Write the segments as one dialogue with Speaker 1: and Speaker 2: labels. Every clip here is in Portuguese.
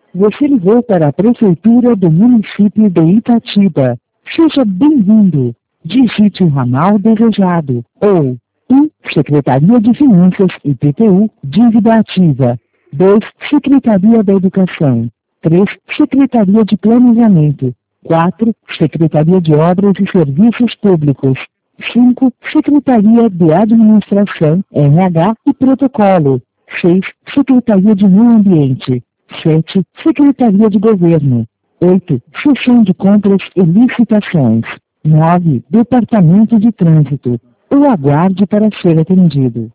Speaker 1: Você ligou para a Prefeitura do município de Itatiba. Seja bem-vindo. Digite o ramal desejado. Ou 1. Secretaria de Finanças IPTU, dívida ativa. 2. Secretaria da Educação. 3. Secretaria de Planejamento. 4. Secretaria de Obras e Serviços Públicos. 5. Secretaria de Administração, RH e Protocolo. 6. Secretaria de Meio Ambiente. 7. Secretaria de Governo. 8. Seção de Compras e Licitações. 9. Departamento de Trânsito. Ou aguarde para ser atendido.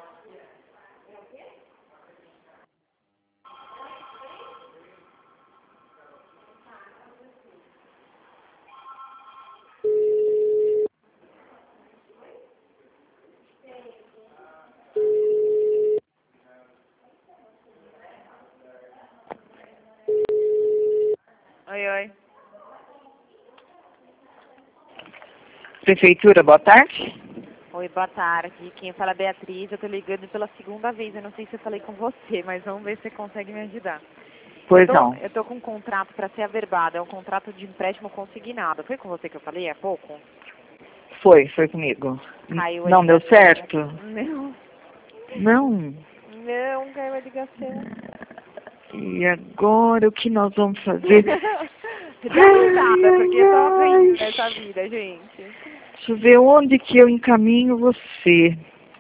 Speaker 2: Oi, oi.
Speaker 3: Prefeitura, boa tarde.
Speaker 2: Oi, boa tarde. Quem fala é Beatriz. Eu tô ligando pela segunda vez. Eu não sei se eu falei com você, mas vamos ver se você consegue me ajudar.
Speaker 3: Pois não.
Speaker 2: Eu tô com um contrato para ser averbado. É um contrato de empréstimo consignado. Foi com você que eu falei há pouco?
Speaker 3: Foi comigo.
Speaker 2: Caiu a
Speaker 3: Não deu
Speaker 2: ligação.
Speaker 3: certo?
Speaker 2: Não.
Speaker 3: Não.
Speaker 2: Não, caiu a ligação.
Speaker 3: E agora o que nós vamos fazer?
Speaker 2: Dá risada, porque eu tô ruim nessa vida, gente.
Speaker 3: Deixa eu ver onde que eu encaminho você.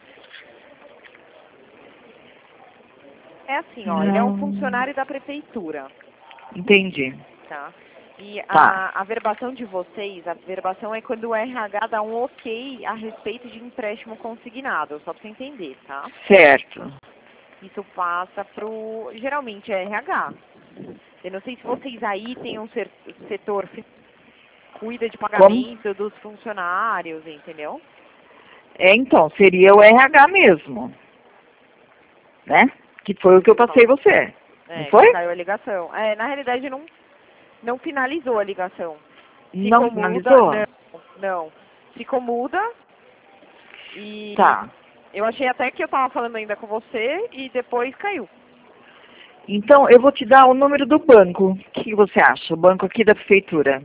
Speaker 2: É assim, ó, ele é um funcionário da prefeitura,
Speaker 3: Entendi.
Speaker 2: tá? E
Speaker 3: Tá.
Speaker 2: a verbação de vocês, a verbação é quando o RH dá um ok a respeito de empréstimo consignado, só pra você entender, tá?
Speaker 3: Certo.
Speaker 2: Isso passa pro, geralmente é RH. Eu não sei se vocês aí têm um setor que cuida de pagamento dos funcionários, entendeu?
Speaker 3: Então, seria o RH mesmo. Né? Que foi o que eu passei você. Não
Speaker 2: É,
Speaker 3: foi?
Speaker 2: que caiu a ligação. É, na realidade não finalizou a ligação.
Speaker 3: Não
Speaker 2: Ficou
Speaker 3: finalizou?
Speaker 2: muda, não. Ficou muda e
Speaker 3: Tá.
Speaker 2: eu achei até que eu tava falando ainda com você e depois caiu.
Speaker 3: Então, eu vou te dar o número do banco. O que você acha? O banco aqui da prefeitura.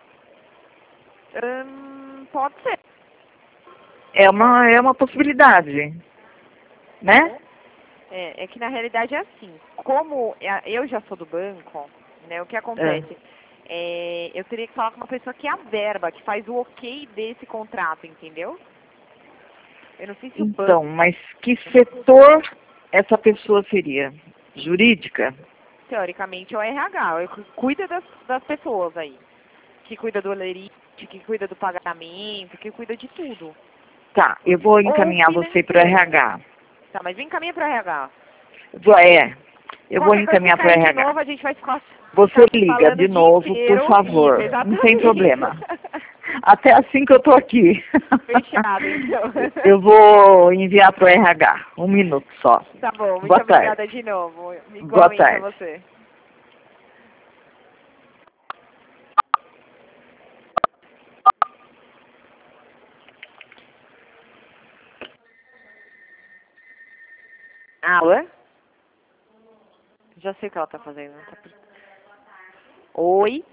Speaker 2: Pode ser.
Speaker 3: É uma possibilidade. Né?
Speaker 2: É que na realidade é assim. Como eu já sou do banco, né, o que acontece? Eu teria que falar com uma pessoa que averba, que faz o ok desse contrato, entendeu? Eu não sei se o banco...
Speaker 3: Então, mas que setor essa pessoa seria? Jurídica?
Speaker 2: Teoricamente é o RH, que cuida das pessoas aí. Que cuida do lerite, que cuida do pagamento, que cuida de tudo.
Speaker 3: Tá, eu vou encaminhar você para o RH.
Speaker 2: Tá, mas encaminha para o RH.
Speaker 3: Eu vou encaminhar para o RH.
Speaker 2: De novo, a gente vai ficar
Speaker 3: Você liga de
Speaker 2: o dia
Speaker 3: novo,
Speaker 2: inteiro.
Speaker 3: por favor.
Speaker 2: Isso,
Speaker 3: não tem problema.
Speaker 2: exatamente.
Speaker 3: Até assim que eu tô aqui.
Speaker 2: Fechado, então.
Speaker 3: Eu vou enviar para o RH. 1 minuto só.
Speaker 2: Tá bom, muito
Speaker 3: Boa
Speaker 2: obrigada
Speaker 3: tarde.
Speaker 2: de novo.
Speaker 3: Boa
Speaker 2: Igualmente a
Speaker 3: tarde.
Speaker 2: você. Alô? Já sei o que ela tá fazendo. Oi?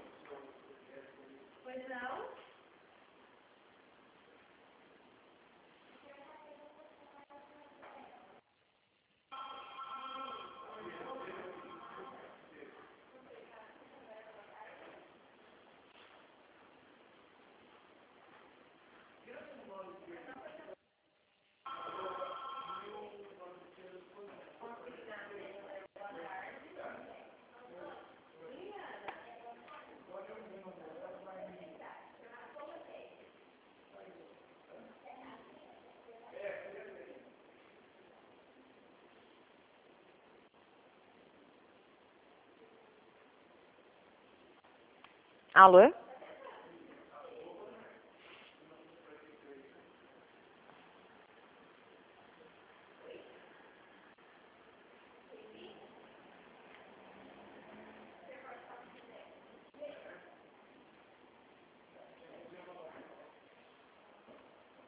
Speaker 2: Alô?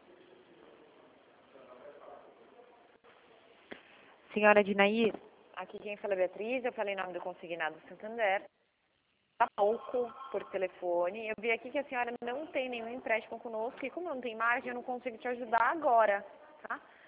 Speaker 2: Senhora Dinaí, aqui aqui quem fala é Beatriz, eu falei em nome do Consignado Santander. Há pouco, por telefone. Eu vi aqui que a senhora não tem nenhum empréstimo conosco e como não tem margem, eu não consigo te ajudar agora, tá?